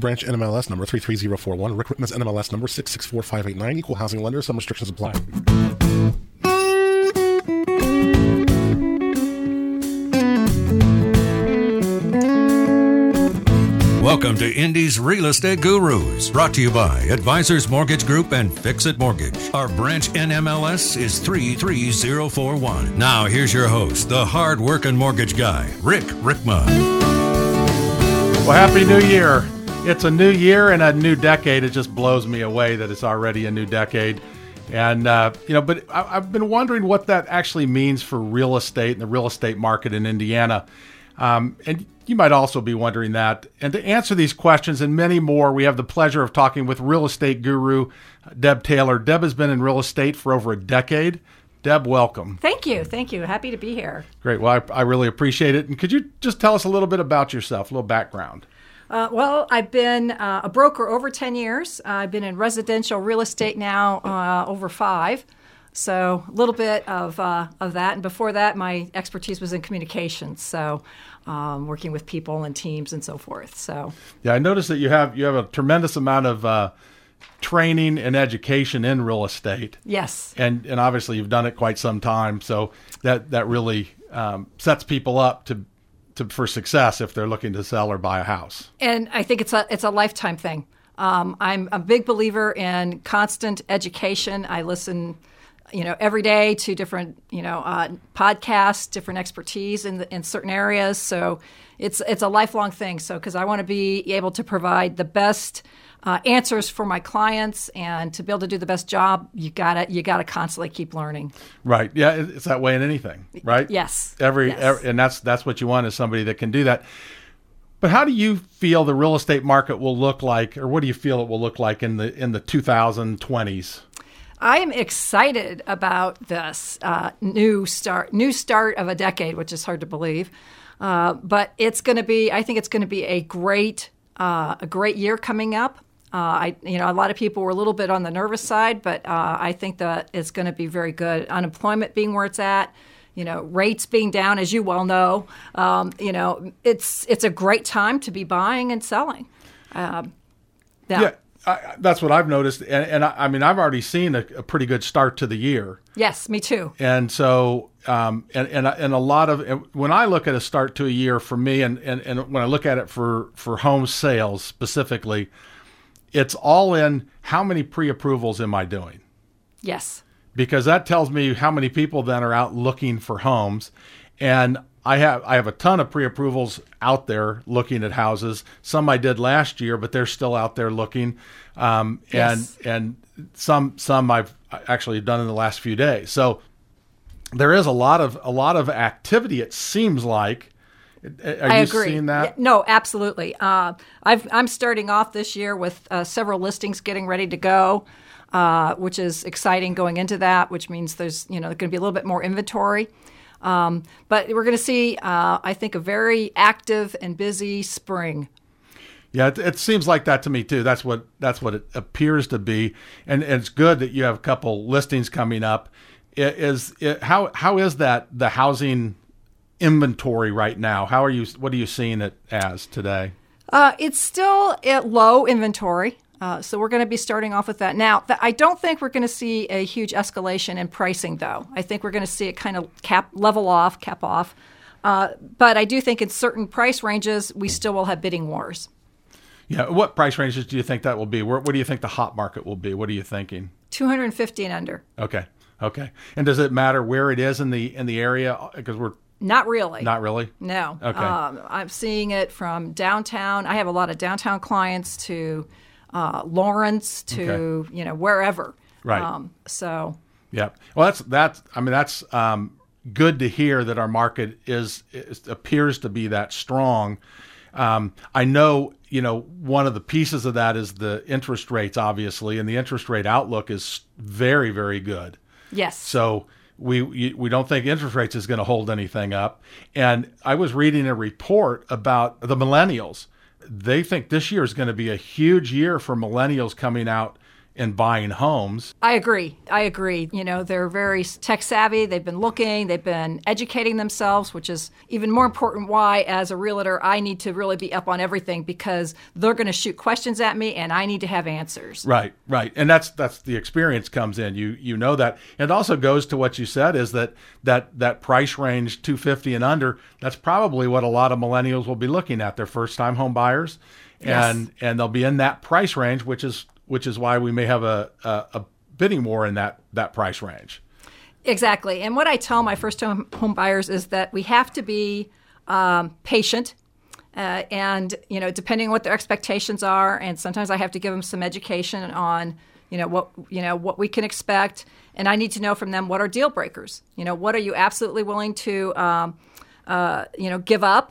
Branch NMLS number 33041. Rick Whitman's NMLS number 664589. Equal housing lender. Some restrictions apply. Welcome to Indy's Real Estate Gurus, brought to you by Advisors Mortgage Group and Fix-It Mortgage. Our branch NMLS is 33041. Now here's your host, the hard-working mortgage guy, Rick Rickma. Well, Happy New Year. It's a new year and a new decade. It just blows me away that it's already a new decade. And, but I've been wondering what that actually means for real estate and the real estate market in Indiana. And you might also be wondering that. And to answer these questions and many more, we have the pleasure of talking with real estate guru Deb Taylor. Deb has been in real estate for over a decade. Deb, welcome. Thank you. Happy to be here. Great. Well, I really appreciate it. And could you just tell us a little bit about yourself, a little background? Well, I've been a broker over 10 years. I've been in residential real estate now over 5. So a little bit of that. And before that, my expertise was in communications. So working with people and teams and so forth. So yeah, I noticed that you have a tremendous amount of training and education in real estate. Yes. And obviously you've done it quite some time. So that really sets people up for success if they're looking to sell or buy a house. And I think it's a lifetime thing. I'm a big believer in constant education. I listen every day to different, podcasts, different expertise in certain areas. So it's a lifelong thing. So because I want to be able to provide the best answers for my clients, and to be able to do the best job, you gotta constantly keep learning. Right. Yeah, it's that way in anything, right? Yes. Yes. And that's what you want, is somebody that can do that. But how do you feel the real estate market will look like, or what do you feel it will look like in the 2020s? I am excited about this new start of a decade, which is hard to believe. But I think it's going to be a great year coming up. A lot of people were a little bit on the nervous side, but I think that it's going to be very good. Unemployment being where it's at, rates being down, as you well know, it's a great time to be buying and selling. Yeah. That's what I've noticed, and I mean, I've already seen a pretty good start to the year. Yes, me too. And so, and a lot of, when I look at a start to a year for me, and when I look at it for home sales specifically, it's all in how many pre-approvals am I doing? Yes. Because that tells me how many people then are out looking for homes, and I have a ton of pre-approvals out there looking at houses. Some I did last year, but they're still out there looking. Yes. And some I've actually done in the last few days. So there is a lot of activity, it seems like. I agree. Seeing that? Yeah, no, absolutely. I'm starting off this year with several listings getting ready to go, which is exciting going into that, which means there's going to be a little bit more inventory. But we're going to see, I think, a very active and busy spring. Yeah, it seems like that to me too. That's what it appears to be, and it's good that you have a couple listings coming up. How is that the housing inventory right now? What are you seeing it as today? It's still at low inventory. So we're going to be starting off with that. Now, I don't think we're going to see a huge escalation in pricing, though. I think we're going to see it kind of cap off. But I do think in certain price ranges, we still will have bidding wars. Yeah. What price ranges do you think that will be? What do you think the hot market will be? What are you thinking? 250 and under. Okay. And does it matter where it is in the area? Because we're Not really. Not really? No. Okay. I'm seeing it from downtown. I have a lot of downtown clients to Lawrence to wherever. Right. So. Yeah. Well, that's good to hear that our market appears to be that strong. I know one of the pieces of that is the interest rates, obviously, and the interest rate outlook is very, very good. Yes. So we don't think interest rates is going to hold anything up. And I was reading a report about the millennials. They think this year is going to be a huge year for millennials coming out in buying homes. I agree. You know, they're very tech savvy. They've been looking, they've been educating themselves, which is even more important why, as a realtor, I need to really be up on everything because they're going to shoot questions at me and I need to have answers. Right. And that's the experience comes in. You know that. And it also goes to what you said is that price range $250 and under, that's probably what a lot of millennials will be looking at, their first-time home buyers. And they'll be in that price range, which is why we may have a bidding war in that price range. Exactly. And what I tell my first-time home buyers is that we have to be patient, and you know, depending on what their expectations are, and sometimes I have to give them some education on what we can expect, and I need to know from them what are deal breakers. You know, what are you absolutely willing to give up,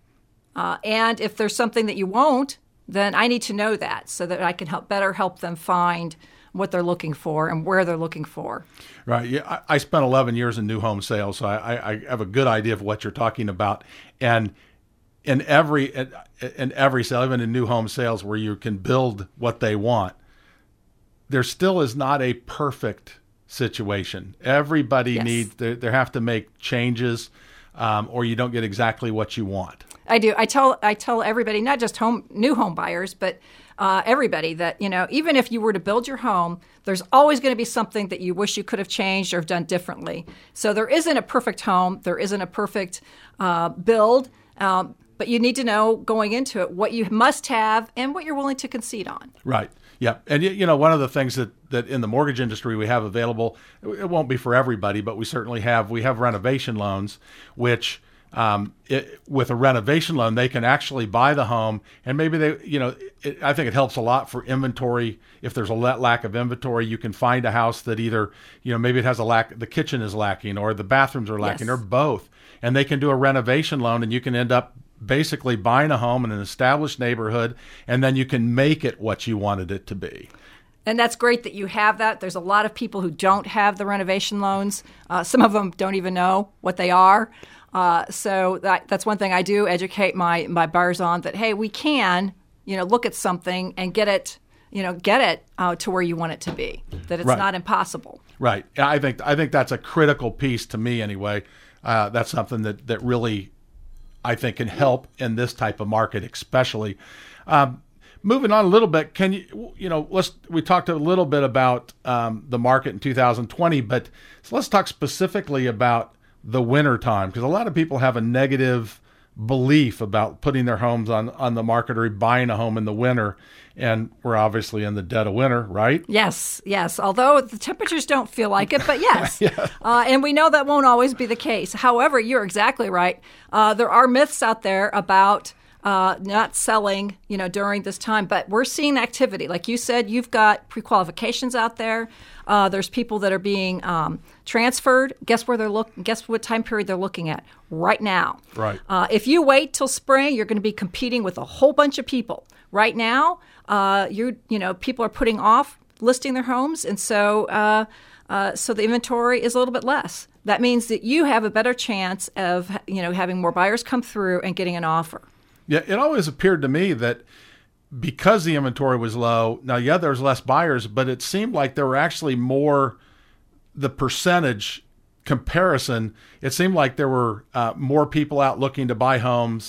and if there's something that you won't, then I need to know that so that I can better help them find what they're looking for and where they're looking for. Right. Yeah, I spent 11 years in new home sales, so I have a good idea of what you're talking about. And in every sale, even in new home sales where you can build what they want, there still is not a perfect situation. Everybody needs, they have to make changes, or you don't get exactly what you want. I do. I tell everybody, not just new home buyers, but everybody that, you know, even if you were to build your home, there's always going to be something that you wish you could have changed or have done differently. So there isn't a perfect home. There isn't a perfect build. But you need to know going into it what you must have and what you're willing to concede on. Right. Yeah. And, you know, one of the things that in the mortgage industry we have available, it won't be for everybody, but we have renovation loans, which with a renovation loan, they can actually buy the home, and maybe I think it helps a lot for inventory. If there's a lack of inventory, you can find a house that either, you know, maybe it has the kitchen is lacking or the bathrooms are lacking or both, and they can do a renovation loan, and you can end up basically buying a home in an established neighborhood, and then you can make it what you wanted it to be. And that's great that you have that. There's a lot of people who don't have the renovation loans. Some of them don't even know what they are. So that's one thing I do educate my buyers on, that, hey, we can, you know, look at something and get it to where you want it to be, that it's not impossible. Right. I think that's a critical piece to me anyway. That's something that really, I think, can help in this type of market, especially. Moving on a little bit, we talked a little bit about the market in 2020, but let's talk specifically about the winter time, because a lot of people have a negative belief about putting their homes on the market or buying a home in the winter. And we're obviously in the dead of winter, right? Yes. Although the temperatures don't feel like it, but yes. And we know that won't always be the case. However, you're exactly right. There are myths out there about not selling, you know, during this time, but we're seeing activity. Like you said, you've got pre-qualifications out there. There's people that are being transferred. Guess what time period they're looking at right now. Right. If you wait till spring, you're going to be competing with a whole bunch of people. Right now, people are putting off listing their homes, and so the inventory is a little bit less. That means that you have a better chance of, you know, having more buyers come through and getting an offer. Yeah, it always appeared to me that because the inventory was low, now, there's less buyers, but it seemed like there were actually more, the percentage comparison, it seemed like there were more people out looking to buy homes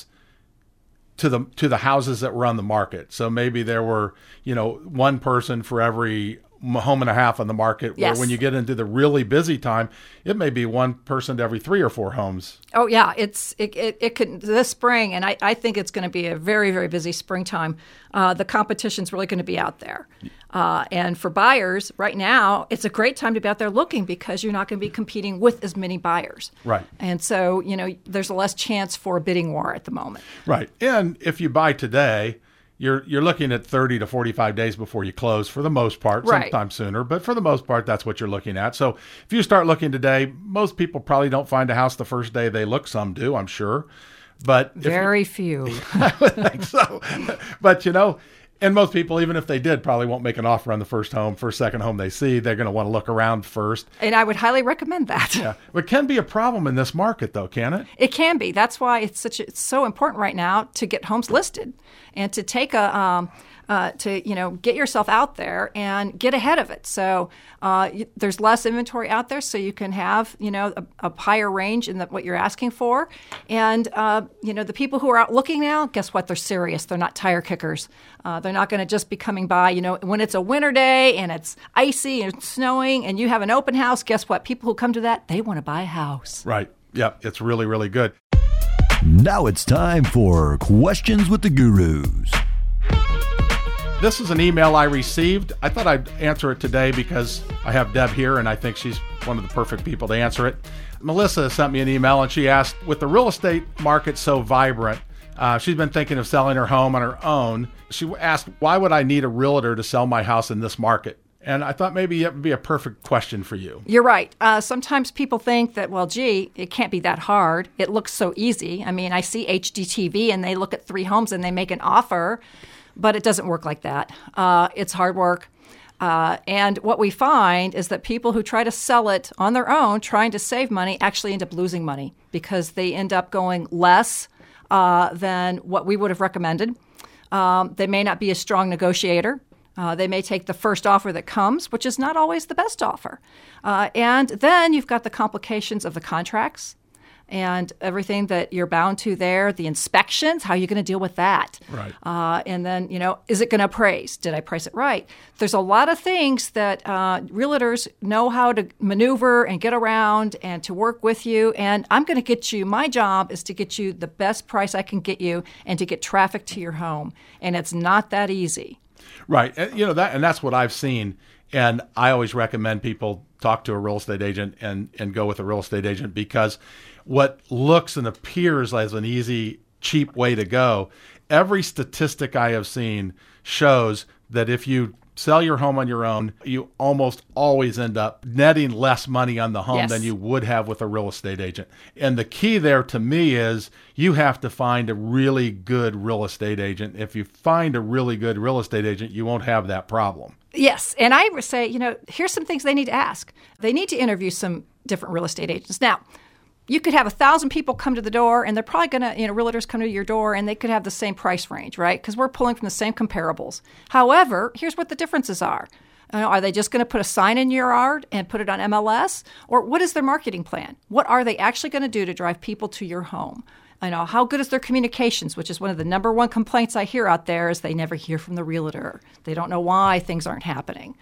to the houses that were on the market. So maybe there were, you know, one person for every home and a half on the market. Yes. Where when you get into the really busy time, it may be one person to every 3 or 4 homes. Oh yeah, it could this spring, and I think it's going to be a very, very busy springtime. The competition's really going to be out there, and for buyers right now, it's a great time to be out there looking because you're not going to be competing with as many buyers. Right. And so, you know, there's a less chance for a bidding war at the moment. Right. And if you buy today, you're looking at 30 to 45 days before you close for the most part, sometimes sooner, but for the most part, that's what you're looking at. So if you start looking today, most people probably don't find a house the first day they look. Some do, I'm sure, but very few. I would think so. But, you know, and most people, even if they did, probably won't make an offer on the first second home they see. They're going to want to look around first. And I would highly recommend that. Yeah. But it can be a problem in this market, though, can it? It can be. That's why it's so important right now to get homes listed and to take a to get yourself out there and get ahead of it. So there's less inventory out there, so you can have a higher range in what you're asking for. And the people who are out looking now, guess what? They're serious. They're not tire kickers. They're not going to just be coming by. When it's a winter day and it's icy and it's snowing and you have an open house, guess what? People who come to that, they want to buy a house. Right. Yeah, it's really, really good. Now it's time for Questions with the Gurus. This is an email I received. I thought I'd answer it today because I have Deb here, and I think she's one of the perfect people to answer it. Melissa sent me an email, and she asked, with the real estate market so vibrant, she's been thinking of selling her home on her own. She asked, why would I need a realtor to sell my house in this market? And I thought maybe it would be a perfect question for you. You're right. Sometimes people think that, well, gee, it can't be that hard. It looks so easy. I mean, I see HGTV, and they look at 3 homes, and they make an offer. But it doesn't work like that. It's hard work. And what we find is that people who try to sell it on their own, trying to save money, actually end up losing money because they end up going less than what we would have recommended. They may not be a strong negotiator. They may take the first offer that comes, which is not always the best offer. And then you've got the complications of the contracts and everything that you're bound to there, the inspections, how are you going to deal with that? Right. And then, is it going to appraise? Did I price it right? There's a lot of things that realtors know how to maneuver and get around and to work with you. And I'm going to get you, my job is to get you the best price I can get you and to get traffic to your home. And it's not that easy. Right. And that's what I've seen. And I always recommend people talk to a real estate agent and go with a real estate agent, because what looks and appears as an easy, cheap way to go, every statistic I have seen shows that if you sell your home on your own, you almost always end up netting less money on the home than you would have with a real estate agent. And the key there to me is you have to find a really good real estate agent. If you find a really good real estate agent, you won't have that problem. Yes. And I would say, here's some things they need to ask. They need to interview some different real estate agents. Now, you could have 1,000 people come to the door, and they're probably going to, realtors come to your door, and they could have the same price range, right? Because we're pulling from the same comparables. However, here's what the differences are. Are they just going to put a sign in your yard and put it on MLS? Or what is their marketing plan? What are they actually going to do to drive people to your home? How good is their communications, which is one of the number one complaints I hear out there is they never hear from the realtor. They don't know why things aren't happening.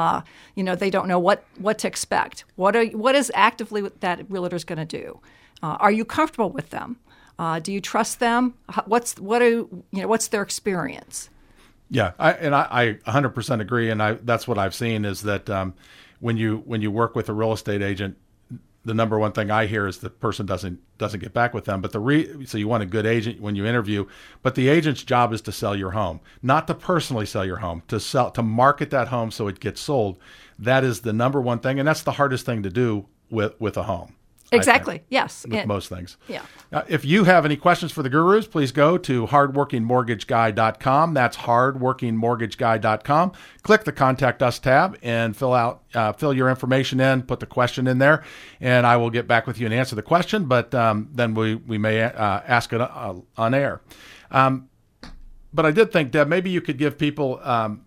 They don't know what to expect. What is actively that realtor's going to do? Are you comfortable with them? Do you trust them? What's their experience? Yeah, I 100% agree, and that's what I've seen is that when you work with a real estate agent, the number one thing I hear is the person doesn't get back with them. But so you want a good agent when you interview, but the agent's job is to sell your home, not to personally sell your home, to market that home so it gets sold. That is the number one thing, and that's the hardest thing to do with a home. Exactly. Yes. With most things. Yeah. If you have any questions for the gurus, please go to hardworkingmortgageguy.com. That's hardworkingmortgageguy.com. Click the Contact Us tab and fill your information in, put the question in there, and I will get back with you and answer the question, but then we may ask it on air. But I did think, Deb, maybe you could give people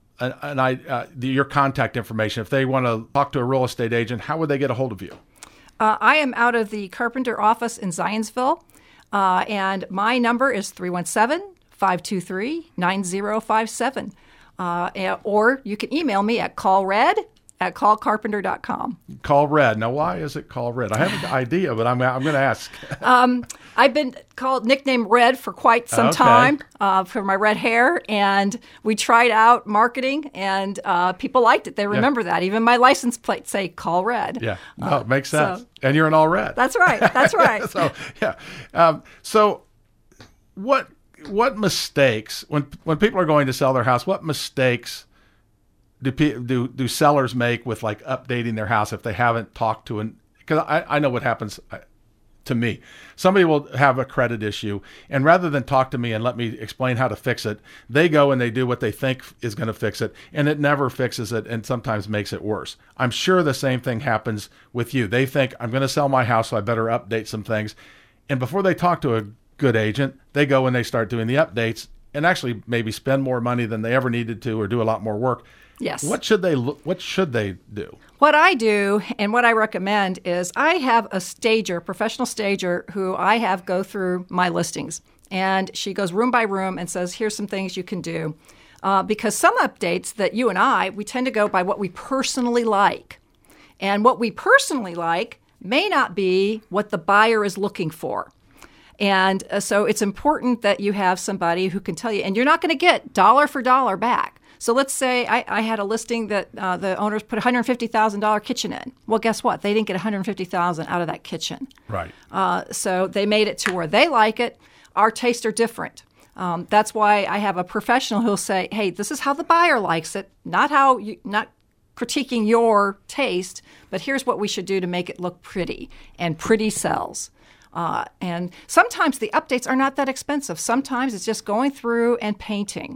your contact information. If they want to talk to a real estate agent, how would they get a hold of you? I am out of the Carpenter office in Zionsville, and my number is 317-523-9057. Or you can email me at callred@callcarpenter.com. Call Red. Now, why is it Call Red? I have an idea, but I'm going to ask. I've been nicknamed Red for quite some time for my red hair, and we tried out marketing, and people liked it. They remember that. Even my license plate say Call Red. Yeah, no, it makes sense. And you're an all red. That's right. That's right. So, yeah. So what mistakes, when people are going to sell their house, what mistakes do sellers make with like updating their house if they haven't talked to because I know what happens to me. Somebody will have a credit issue, and rather than talk to me and let me explain how to fix it, they go and they do what they think is going to fix it, and it never fixes it and sometimes makes it worse. I'm sure the same thing happens with you. They think, I'm going to sell my house, so I better update some things. And before they talk to a good agent, they go and they start doing the updates, and actually maybe spend more money than they ever needed to or do a lot more work. Yes. What should they do? What I do and what I recommend is I have a professional stager who I have go through my listings. And she goes room by room and says, here's some things you can do. Because some updates that you and we tend to go by what we personally like. And what we personally like may not be what the buyer is looking for. And so it's important that you have somebody who can tell you, and you're not going to get dollar for dollar back. So let's say I had a listing that the owners put $150,000 kitchen in. Well, guess what? They didn't get $150,000 out of that kitchen. Right. So they made it to where they like it. Our tastes are different. That's why I have a professional who'll say, hey, this is how the buyer likes it, not critiquing your taste, but here's what we should do to make it look pretty, and pretty sells. And sometimes the updates are not that expensive. Sometimes it's just going through and painting,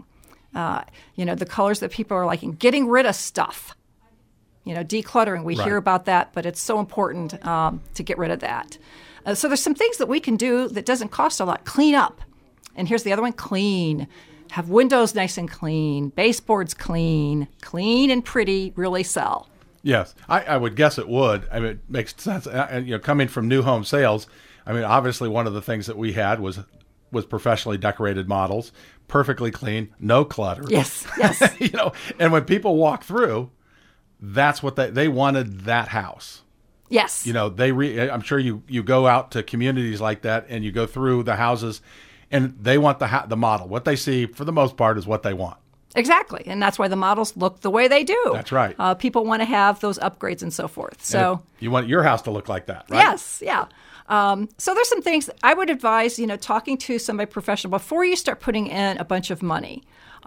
the colors that people are liking, getting rid of stuff, decluttering. We hear about that, but it's so important to get rid of that. So there's some things that we can do that doesn't cost a lot. Clean up. And here's the other one, clean. Have windows nice and clean, baseboards clean and pretty really sell. Yes, I would guess it would. I mean, it makes sense. Coming from new home sales, I mean, obviously one of the things that we had was professionally decorated models, perfectly clean, no clutter. Yes. And when people walk through, that's what they wanted, that house. Yes. I'm sure you go out to communities like that and you go through the houses, and they want the model. What they see, for the most part, is what they want. Exactly. And that's why the models look the way they do. That's right. People want to have those upgrades and so forth. So you want your house to look like that, right? Yes. Yeah. So there's some things I would advise, talking to somebody professional before you start putting in a bunch of money.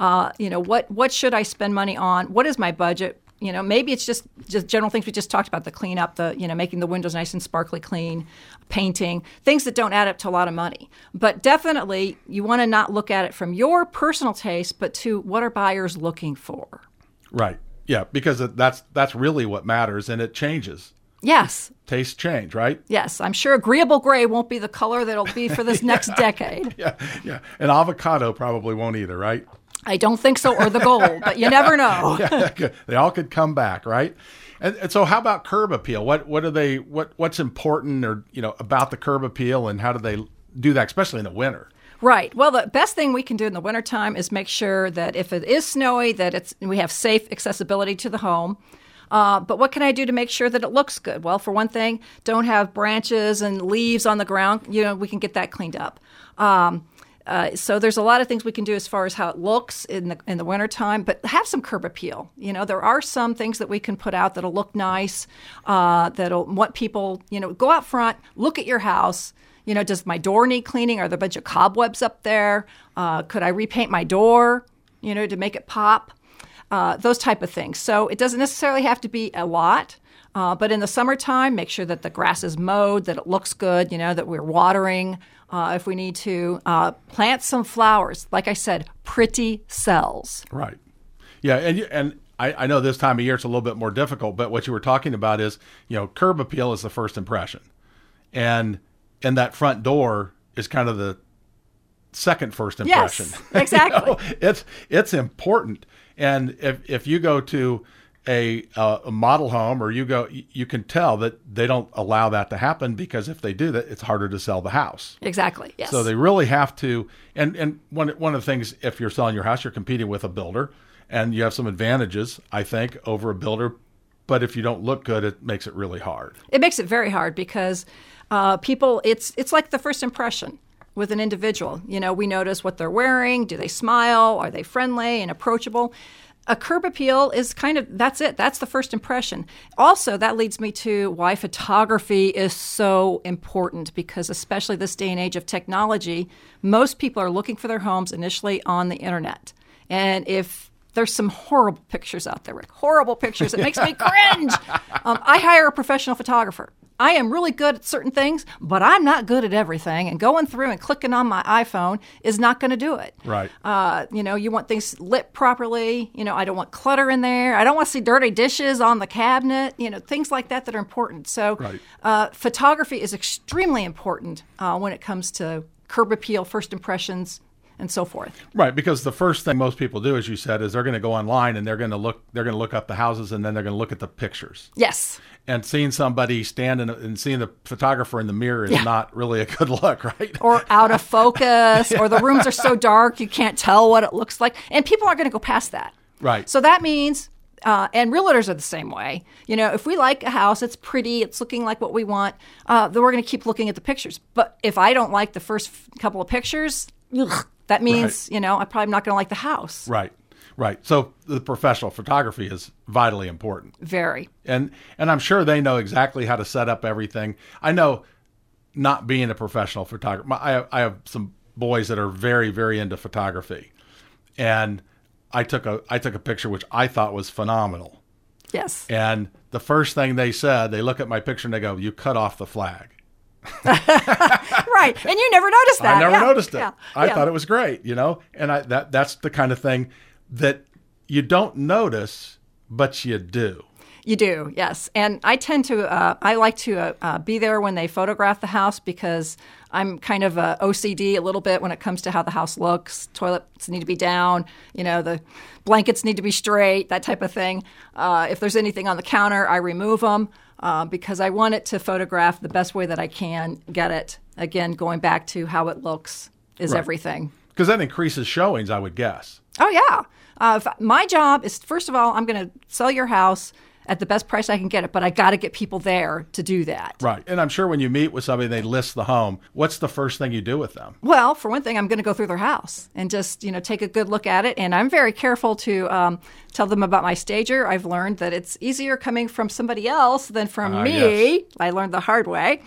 What should I spend money on? What is my budget? Maybe it's just general things we just talked about, the cleanup, making the windows nice and sparkly clean, painting, things that don't add up to a lot of money. But definitely you want to not look at it from your personal taste, but to what are buyers looking for. Right. Yeah, because that's really what matters, and it changes. Yes. Tastes change, right? Yes. I'm sure agreeable gray won't be the color that it'll be for this next decade. Yeah. And avocado probably won't either, right? I don't think so, or the gold, but you never know. They all could come back, right? And so, how about curb appeal? What's important, or about the curb appeal, and how do they do that, especially in the winter? Right. Well, the best thing we can do in the wintertime is make sure that if it is snowy, that we have safe accessibility to the home. But what can I do to make sure that it looks good? Well, for one thing, don't have branches and leaves on the ground. We can get that cleaned up. So there's a lot of things we can do as far as how it looks in the wintertime, but have some curb appeal. There are some things that we can put out that'll look nice, that'll want people, go out front, look at your house. Does my door need cleaning? Are there a bunch of cobwebs up there? Could I repaint my door, to make it pop? Those type of things. So it doesn't necessarily have to be a lot. But in the summertime, make sure that the grass is mowed, that it looks good, that we're watering if we need to. Plant some flowers. Like I said, pretty sells. Right. Yeah, and I know this time of year it's a little bit more difficult, but what you were talking about is, curb appeal is the first impression. And that front door is kind of the second first impression. Yes, exactly. It's important. And if you go to a model home, or you can tell that they don't allow that to happen, because if they do that, it's harder to sell the house. Exactly. Yes. So they really have to. And one of the things, if you're selling your house, you're competing with a builder, and you have some advantages, I think, over a builder. But if you don't look good, it makes it really hard. It makes it very hard because people. It's like the first impression with an individual. We notice what they're wearing. Do they smile? Are they friendly and approachable? A curb appeal is that's it. That's the first impression. Also, that leads me to why photography is so important, because especially this day and age of technology, most people are looking for their homes initially on the internet. And if there's some horrible pictures out there, Rick, horrible pictures, it makes me cringe. I hire a professional photographer. I am really good at certain things, but I'm not good at everything. And going through and clicking on my iPhone is not going to do it. Right. You want things lit properly. I don't want clutter in there. I don't want to see dirty dishes on the cabinet. Things like that are important. So photography is extremely important when it comes to curb appeal, first impressions, and so forth. Right, because the first thing most people do, as you said, is they're going to go online and they're going to look up the houses, and then they're going to look at the pictures. Yes. And seeing somebody stand and seeing the photographer in the mirror is not really a good look, right? Or out of focus, or the rooms are so dark you can't tell what it looks like. And people aren't going to go past that. Right. So that means, and realtors are the same way. If we like a house, it's pretty, it's looking like what we want, then we're going to keep looking at the pictures. But if I don't like the first couple of pictures, that means, I'm probably not going to like the house. Right. Right. So the professional photography is vitally important. Very. And I'm sure they know exactly how to set up everything. I know, not being a professional photographer, I have some boys that are very, very into photography. And I took a picture which I thought was phenomenal. Yes. And the first thing they said, they look at my picture and they go, "You cut off the flag." Right. And you never noticed that. I never noticed it. Yeah. I thought it was great, and that's the kind of thing that you don't notice, but you do. You do, yes. And I tend to, I like to be there when they photograph the house, because I'm kind of OCD a little bit when it comes to how the house looks. Toilets need to be down, the blankets need to be straight, that type of thing. If there's anything on the counter, I remove them because I want it to photograph the best way that I can get it. Again, going back to how it looks is everything. Because that increases showings, I would guess. Oh, yeah. My job is, first of all, I'm going to sell your house at the best price I can get it, but I got to get people there to do that. Right. And I'm sure when you meet with somebody and they list the home, what's the first thing you do with them? Well, for one thing, I'm going to go through their house and just, take a good look at it. And I'm very careful to tell them about my stager. I've learned that it's easier coming from somebody else than from me. Yes. I learned the hard way.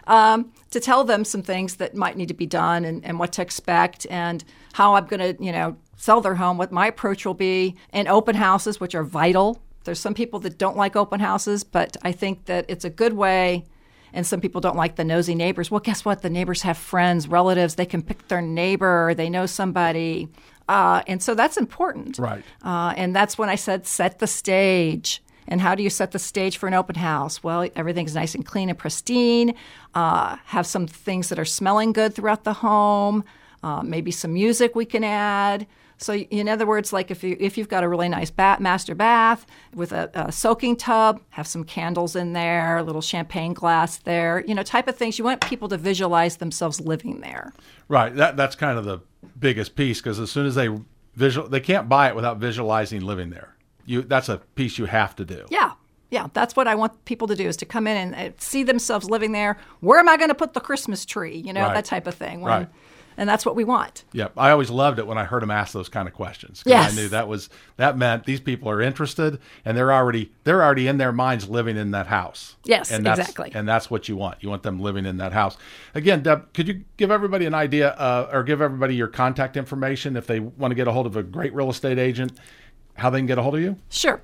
To tell them some things that might need to be done and what to expect and how I'm going to, sell their home, what my approach will be, and open houses, which are vital. There's some people that don't like open houses, but I think that it's a good way. And some people don't like the nosy neighbors. Well, guess what? The neighbors have friends, relatives. They can pick their neighbor. They know somebody. And so that's important. Right. And that's when I said set the stage. And how do you set the stage for an open house? Well, everything's nice and clean and pristine. Have some things that are smelling good throughout the home. Maybe some music we can add. So in other words, like if you've got a really nice master bath with a soaking tub, have some candles in there, a little champagne glass there, type of things. You want people to visualize themselves living there. Right. That's kind of the biggest piece, because as soon as they can't buy it without visualizing living there. That's a piece you have to do. Yeah. Yeah, that's what I want people to do, is to come in and see themselves living there. Where am I going to put the Christmas tree? Right. That type of thing. Right. And that's what we want. Yep. I always loved it when I heard them ask those kind of questions. Yes. I knew that meant these people are interested and they're already in their minds living in that house. Yes, and exactly. And that's what you want. You want them living in that house. Again, Deb, could you give everybody an idea or give everybody your contact information if they want to get a hold of a great real estate agent, how they can get a hold of you? Sure.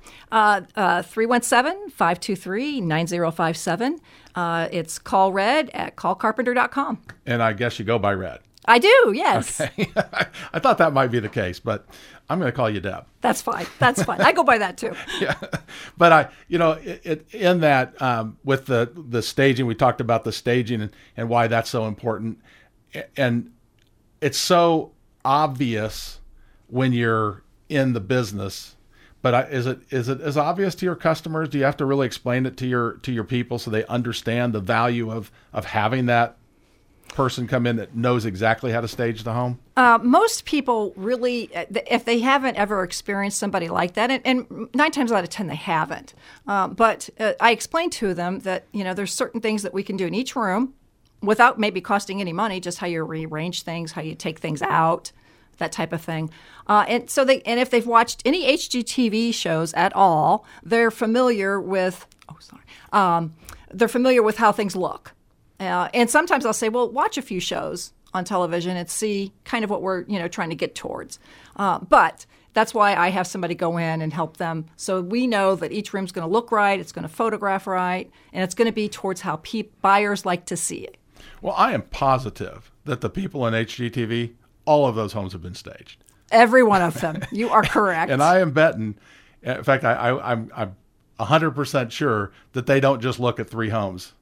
317-523-9057. It's call Red at callcarpenter.com. And I guess you go by Red. I do, yes. Okay. I thought that might be the case, but I'm going to call you Deb. That's fine. I go by that too. Yeah. But in that, with the staging, we talked about the staging and why that's so important. And it's so obvious when you're in the business, but is it as obvious to your customers? Do you have to really explain it to your people so they understand the value of having that person come in that knows exactly how to stage the home? Most people really, if they haven't ever experienced somebody like that, and 9 times out of 10 they haven't, but I explain to them that there's certain things that we can do in each room without maybe costing any money, just how you rearrange things, how you take things out, that type of thing. And if they've watched any HGTV shows at all, they're familiar with they're familiar with how things look. And sometimes I'll say, well, watch a few shows on television and see kind of what we're trying to get towards. But that's why I have somebody go in and help them, so we know that each room's going to look right, it's going to photograph right, and it's going to be towards how buyers like to see it. Well, I am positive that the people in HGTV, all of those homes have been staged. Every one of them. You are correct. And I am betting, in fact, I'm 100% sure that they don't just look at 3 homes.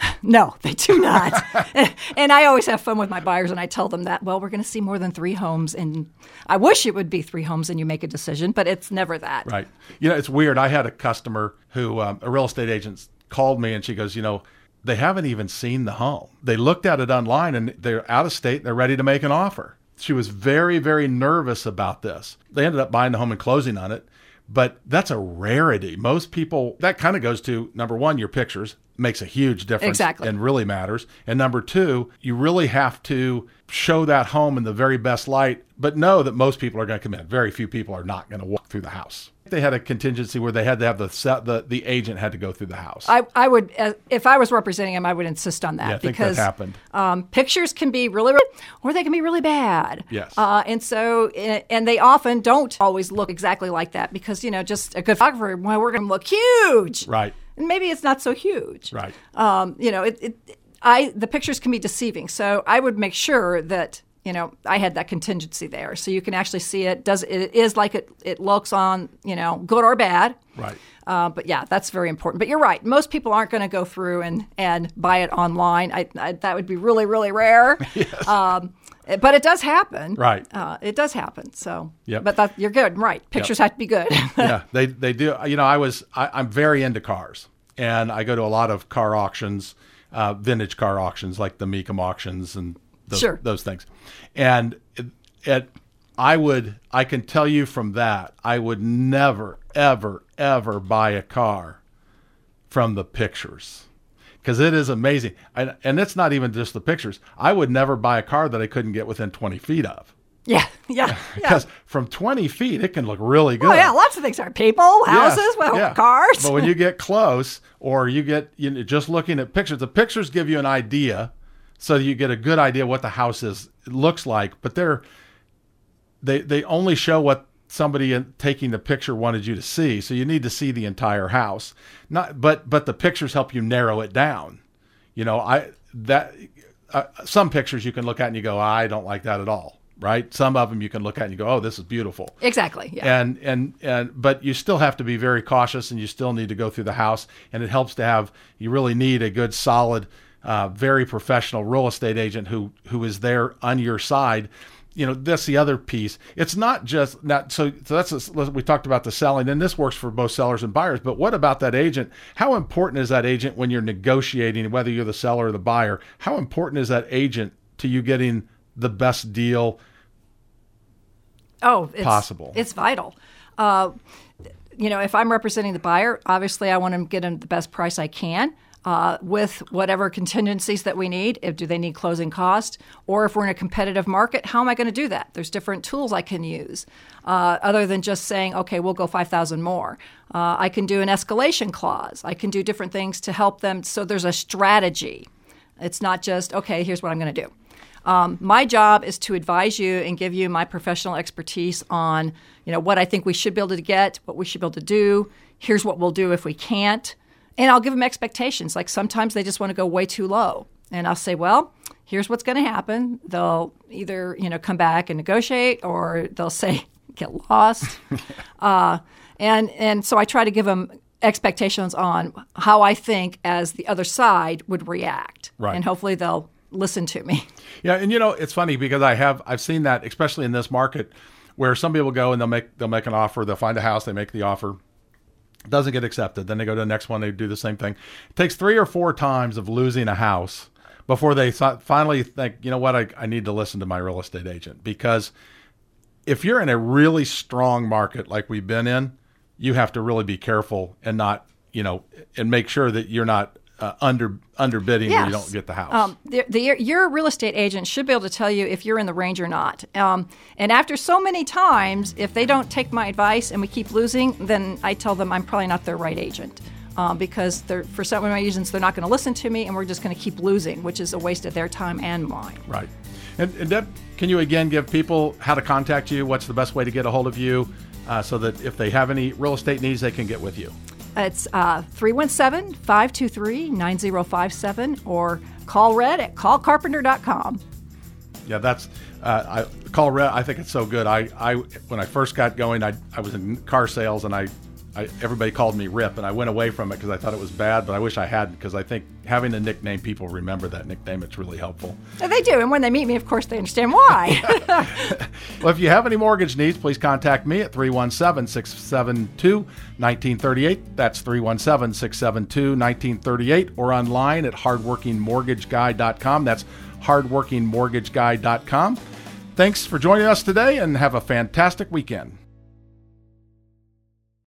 No, they do not. And I always have fun with my buyers, and I tell them that, well, we're going to see more than 3 homes, and I wish it would be 3 homes and you make a decision, but it's never that. Right. It's weird. I had a customer who, a real estate agent, called me, and she goes, they haven't even seen the home. They looked at it online, and they're out of state, and they're ready to make an offer. She was very, very nervous about this. They ended up buying the home and closing on it, but that's a rarity. Most people, that kind of goes to, number one, your pictures makes a huge difference. Exactly. And really matters. And number two, you really have to show that home in the very best light, but know that most people are going to come in. Very few people are not going to walk through the house. They had a contingency where they had to have the agent had to go through the house. I would, if I was representing him, I would insist on that. Yeah, I think because that happened. Pictures can be really, or they can be really bad. Yes. And they often don't always look exactly like that because, just a good photographer, well, we're going to look huge. Right. And maybe it's not so huge. Right. The pictures can be deceiving. So I would make sure that, I had that contingency there. So you can actually see it. It is like it looks on, good or bad. Right. But yeah, that's very important. But you're right. Most people aren't going to go through and buy it online. That would be really, really rare. Yes. But it does happen. Right. It does happen. So, yep. But you're good. Right. Pictures have to be good. Yeah, they do. I'm very into cars, and I go to a lot of car auctions, vintage car auctions like the Mecum auctions and those things. And I can tell you from that, I would never, ever, ever buy a car from the pictures. Because it is amazing. And it's not even just the pictures. I would never buy a car that I couldn't get within 20 feet of. Yeah. Because from 20 feet, it can look really good. Oh, yeah. Lots of things are people, houses, cars. But when you get close or you get just looking at pictures, the pictures give you an idea so you get a good idea what the house looks like. But they only show what somebody taking the picture wanted you to see. So you need to see the entire house. But the pictures help you narrow it down. Some pictures you can look at and you go, I don't like that at all. Right? Some of them you can look at and you go, oh, this is beautiful. Exactly. Yeah. But you still have to be very cautious, and you still need to go through the house. And it helps to you really need a good, solid, very professional real estate agent who is there on your side. That's the other piece. It's not just so we talked about the selling, and this works for both sellers and buyers. But what about that agent? How important is that agent when you're negotiating, whether you're the seller or the buyer? How important is that agent to you getting the best deal possible? It's vital. If I'm representing the buyer, obviously I want to get them the best price I can. With whatever contingencies that we need. Do they need closing cost? Or if we're in a competitive market, how am I going to do that? There's different tools I can use other than just saying, okay, we'll go $5,000 more. I can do an escalation clause. I can do different things to help them. So there's a strategy. It's not just, okay, here's what I'm going to do. My job is to advise you and give you my professional expertise on, what I think we should be able to get, what we should be able to do. Here's what we'll do if we can't. And I'll give them expectations. Like sometimes they just want to go way too low. And I'll say, well, here's what's going to happen. They'll either, come back and negotiate, or they'll say, get lost. And so I try to give them expectations on how I think as the other side would react. Right. And hopefully they'll listen to me. Yeah. And it's funny because I've seen that, especially in this market, where some people go and they'll make an offer. They'll find a house. They make the offer. Doesn't get accepted. Then they go to the next one. They do the same thing. It takes 3 or 4 times of losing a house before they finally think, you know what, I need to listen to my real estate agent. Because if you're in a really strong market like we've been in, you have to really be careful and not, and make sure that you're not underbidding where you don't get the house. Your real estate agent should be able to tell you if you're in the range or not. And after so many times, if they don't take my advice and we keep losing, then I tell them I'm probably not their right agent. Because for some of my reasons, they're not going to listen to me, and we're just going to keep losing, which is a waste of their time and mine. Right. And Deb, can you again give people how to contact you? What's the best way to get a hold of you so that if they have any real estate needs, they can get with you? It's 317-523-9057 or call Red at callcarpenter.com. Yeah, that's call Red. I think it's so good. I when I first got going, I was in car sales, and I everybody called me Rip, and I went away from it because I thought it was bad, but I wish I hadn't, because I think having a nickname, people remember that nickname. It's really helpful. They do, and when they meet me, of course, they understand why. Well, if you have any mortgage needs, please contact me at 317-672-1938. That's 317-672-1938, or online at hardworkingmortgageguy.com. That's hardworkingmortgageguy.com. Thanks for joining us today, and have a fantastic weekend.